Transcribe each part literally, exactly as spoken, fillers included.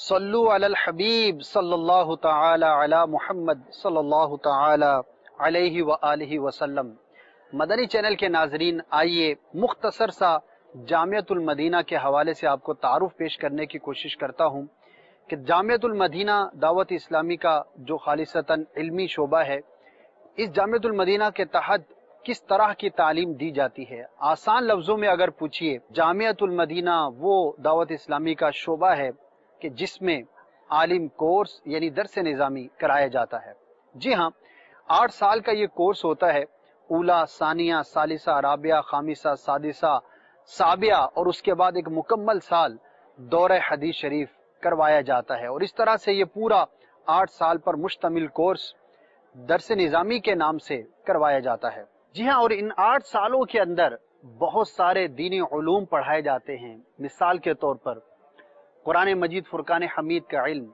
सल्लु अलल हबीब सल्लल्लाहु ताला अला मुहम्मद सल्लल्लाहु ताला अलैहि व आलिहि वसल्लम। मदनी चैनल के नाजरीन, आइए मुख्तसर सा जामियतुल मदीना के हवाले से आपको तारुफ पेश करने की कोशिश करता हूँ कि जामियतुल मदीना दावत इस्लामी का जो खालिसतन इल्मी शोबा है, इस जामियतुल मदीना के तहत किस तरह की तालीम दी जाती है। आसान लफ्जों में अगर पूछिए, जामियतुल मदीना वो दावत इस्लामी का शोबा है कि जिसमें आलिम कोर्स यानी दरस निज़ामी कराया जाता है। जी हाँ, आठ साल का ये कोर्स होता है। ऊला, सानिया, सालिसा, राबिया, खामिसा, सादिसा, साबिया और उसके बाद एक मुकम्मल साल दौरे हदीस शरीफ करवाया जाता है। और इस तरह से ये पूरा आठ साल पर मुश्तमिल कोर्स दरस निज़ामी के नाम से करवाया जाता है। जी हाँ, और इन आठ सालों के अंदर बहुत सारे दीनी उलूम पढ़ाए जाते हैं। मिसाल के तौर पर कुरान मजीद फुरकान हमीद का इल्म,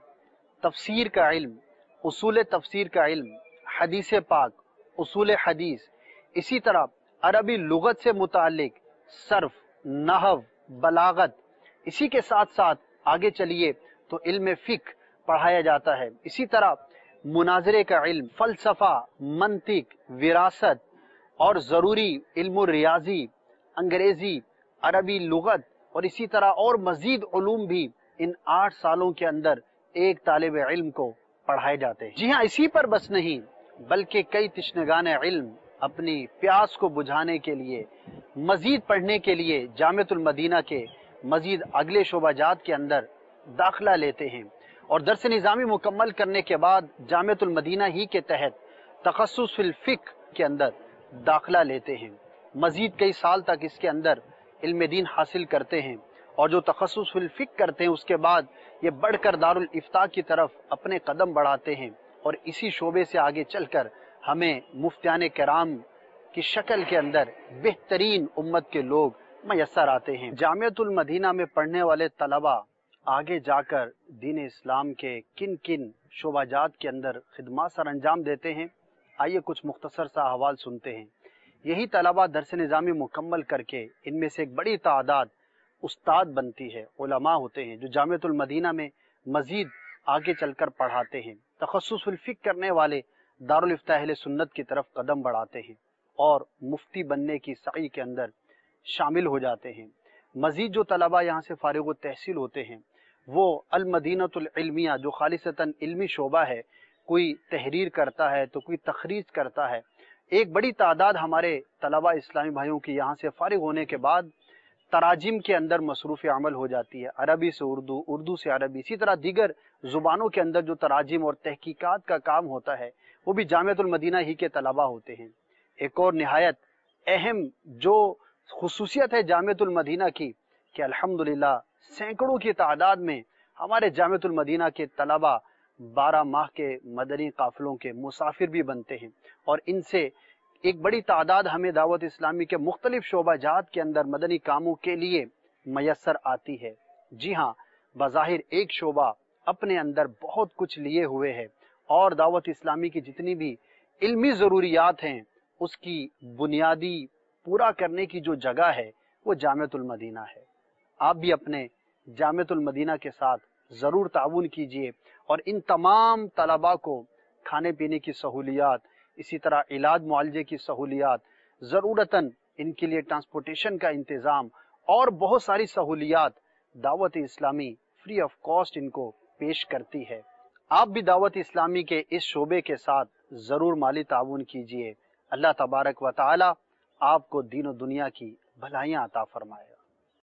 तफसीर का इल्म, उसूल तफसीर का इल्म, हदीस पाक, उसूल हदीस, इसी तरह अरबी लुगत से मुतालिक सर्फ, नहव, बलागत। इसी के साथ साथ आगे चलिए तो इल्म फिक पढ़ाया जाता है। इसी तरह मुनाजरे का इल्म, फलसफा, मंतिक, विरासत और जरूरी इल्म रियाजी, अंग्रेजी, अरबी लुगत और इसी तरह और मजीद उलूम भी इन आठ सालों के अंदर एक तालिब इल्म को पढ़ाए जाते हैं। जी हाँ, इसी पर बस नहीं बल्कि कई तिश्नगान इल्म अपनी प्यास को बुझाने के लिए, मजीद पढ़ने के लिए जामियतुल मदीना के मजीद अगले शोबाजात के अंदर दाखिला लेते हैं और दरस निज़ामी मुकम्मल करने के बाद जामियतुल मदीना ही के तहत तखस्सुस फिल फिक्र के अंदर दाखिला लेते हैं। मजीद कई साल तक इसके अंदर इल्म दीन हासिल करते हैं और जो तखस्सुस फिल फिक्र करते हैं उसके बाद ये बढ़कर दारुल इफ्ता की तरफ अपने कदम बढ़ाते हैं और इसी शोबे से आगे चलकर हमें मुफ्तियान किराम की शक्ल के अंदर बेहतरीन उम्मत के लोग मयस्सर आते हैं। जामियतुल मदीना में पढ़ने वाले तलबा आगे जाकर दीन इस्लाम के किन किन शोबाजात के अंदर खिदमत सर अंजाम देते हैं, आइए कुछ मुख्तसर सा हवाल सुनते हैं। यही तलबा दरस निज़ामी मुकम्मल करके इनमें से एक बड़ी तादाद उस्ताद बनती है, उलमा होते हैं जो जामियतुल मदीना में मजीद आगे चलकर पढ़ाते हैं। तखस्सुस फिल फिक्र करने वाले दारुल इफ्ता अहले सुन्नत की तरफ कदम बढ़ाते हैं और मुफ्ती बनने की सई के अंदर शामिल हो जाते हैं। मजीद जो तलबा यहाँ से फारिग तहसील होते हैं वो अल मदीनतुल इल्मिया जो खालिसतन इल्मी शोबा है, कोई तहरीर करता है तो कोई तखरीज करता है। एक बड़ी तादाद हमारे तलबा इस्लामी भाइयों की यहाँ से फारिग होने के बाद तराजिम के अंदर मसरूफ़ अमल हो जाती है, अरबी से उर्दू, उर्दू से अरबी, इसी तरह दीगर जुबानों के अंदर जो तराजिम और तहकीकात का काम होता है वो भी जामियतुल मदीना ही के तलबा होते हैं। एक और निहायत अहम जो खुसूसियत है जामियतुल मदीना की कि अल्हम्दुलिल्लाह सैकड़ों की तादाद में हमारे जामियतुल मदीना के तलबा बारह माह के मदनी काफिलों के मुसाफिर भी बनते हैं और इनसे एक बड़ी तादाद हमें दावत इस्लामी के मुख्तलिफ शोबाजात के अंदर मदनी कामों के लिए मयस्सर आती है। जी हाँ, बज़ाहिर एक शोबा अपने अंदर बहुत कुछ लिए हुए है और दावत इस्लामी की जितनी भी इल्मी ज़रूरियात हैं उसकी बुनियादी पूरा करने की जो जगह है वो जामियतुल मदीना है। आप भी अपने जामियतुल मदीना के साथ ज़रूर ताउन कीजिए और इन तमाम तलबा को खाने पीने की सहूलियात, इसी तरह इलाज मुआलजे की सहूलियात, ज़रूरतन इनके लिए ट्रांसपोर्टेशन का इंतज़ाम और बहुत सारी सहूलियात Dawat Islami free of cost इनको पेश करती है। आप भी दावत इस्लामी के इस शोबे के साथ ज़रूर माली ताउन कीजिए। अल्लाह तबारक व तआला आपको दीन और दुनिया की भलाइयाँ अता फरमाए।